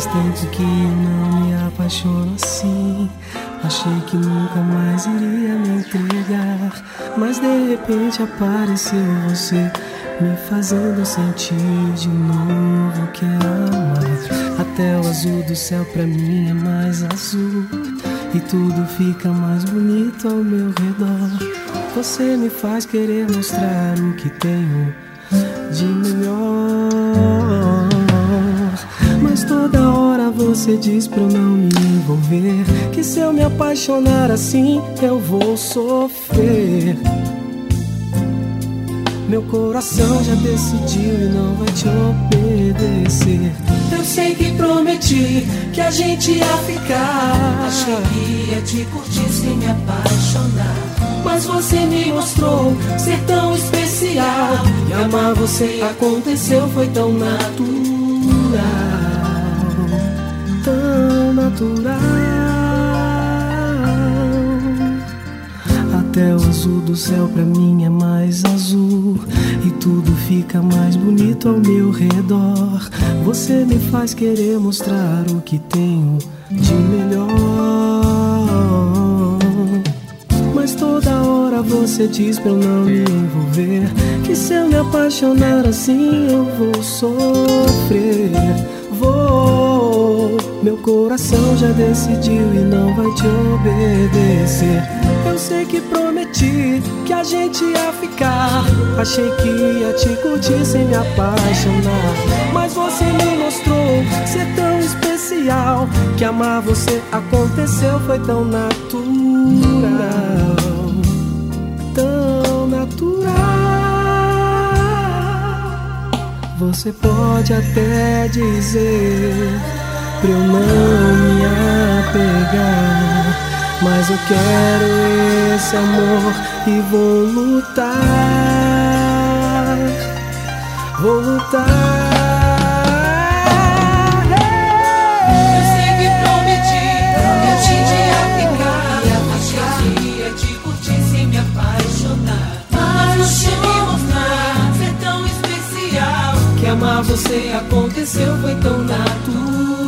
Faz tempo que eu não me apaixono assim. Achei que nunca mais iria me entregar, mas de repente apareceu você, me fazendo sentir de novo que é amar. Até o azul do céu pra mim é mais azul, e tudo fica mais bonito ao meu redor. Você me faz querer mostrar o que tenho de melhor, mas toda hora você diz pra eu não me envolver, que se eu me apaixonar assim eu vou sofrer. Meu coração já decidiu e não vai te obedecer. Eu sei que prometi que a gente ia ficar, achei que ia te curtir sem me apaixonar, mas você me mostrou ser tão especial, e amar você aconteceu, foi tão natural, tão natural. Até o azul do céu pra mim é mais azul, e tudo fica mais bonito ao meu redor. Você me faz querer mostrar o que tenho de melhor, mas toda hora você diz pra eu não me envolver, que se eu me apaixonar assim eu vou sofrer. Meu coração já decidiu e não vai te obedecer. Eu sei que prometi que a gente ia ficar, achei que ia te curtir sem me apaixonar, mas você me mostrou ser tão especial, que amar você aconteceu, foi tão natural, tão natural. Você pode até dizer pra eu não me apegar, mas eu quero esse amor e vou lutar, vou lutar. Eu sei que prometi que a gente ia ficar, achei que ia te curtir sem me apaixonar, mas você me mostrar ser tão especial, que amar você aconteceu, foi tão natural.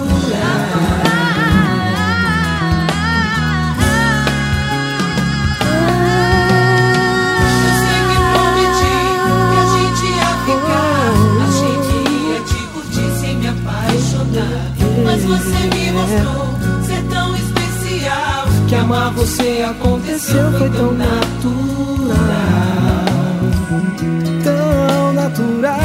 Eu sei que prometi que a gente ia ficar, achei que ia te curtir sem me apaixonar, mas você me mostrou ser tão especial, Que amar você aconteceu, foi tão natural, tão natural.